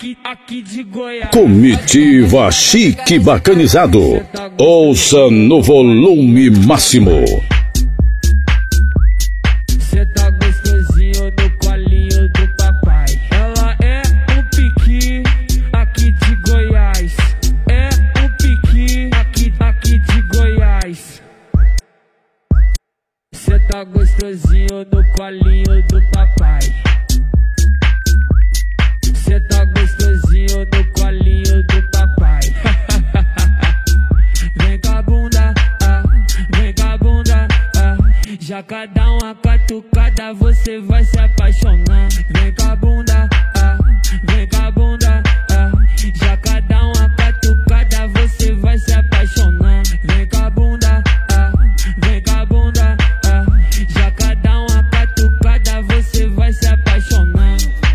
aqui de Goiás. Comitiva Chique Bacanizado. Ouça no volume máximo. Cê tá gostosinho no colinho do papai. Ela é um piqui aqui de Goiás. É um piqui aqui de Goiás. Cê tá gostosinho no colinho do papai. Cê tá gostosinho no colinho do papai. Vem com a bunda, vem com a bunda, já cada uma catucada você vai se apaixonar. Vem com a bunda, vem com a bunda, já cada uma catucada você vai se apaixonar. Vem com a bunda, vem com a bunda, já cada uma catucada você vai se apaixonar.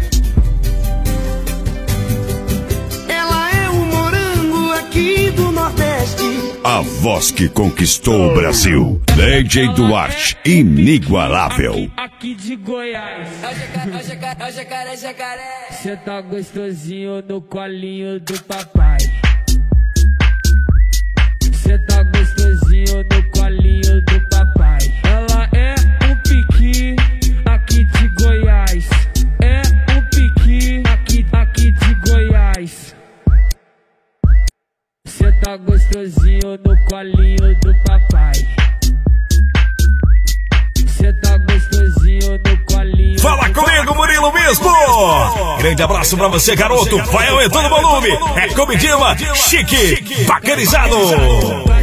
Ela é um morango aqui do Nordeste. A voz que conquistou o Brasil. DJ Duarte, inigualável. Aqui de Goiás. Jacaré. Cê tá gostosinho no colinho do papai. Cê tá gostosinho no colinho do papai. Ela é um piqui aqui de Goiás. É um piqui aqui de Goiás. Cê tá gostosinho no colinho do papai. Cê tá gostosinho no colinho. Fala comigo, Murilo Bispo! Grande abraço pra você, garoto. Vai aumentando o volume. É Comitiva Chique Bacanizado.